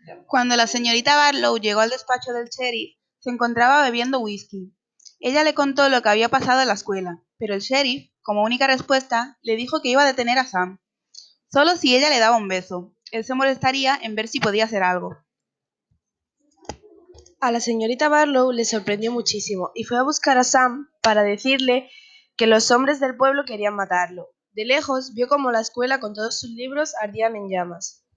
Cuando la señorita Barlow llegó al despacho del sheriff, se encontraba bebiendo whisky. Ella le contó lo que había pasado en la escuela, pero el sheriff, como única respuesta, le dijo que iba a detener a Sam. Solo si ella le daba un beso. Él se molestaría en ver si podía hacer algo. A la señorita Barlow le sorprendió muchísimo y fue a buscar a Sam para decirle que los hombres del pueblo querían matarlo. De lejos vio cómo la escuela con todos sus libros ardían en llamas.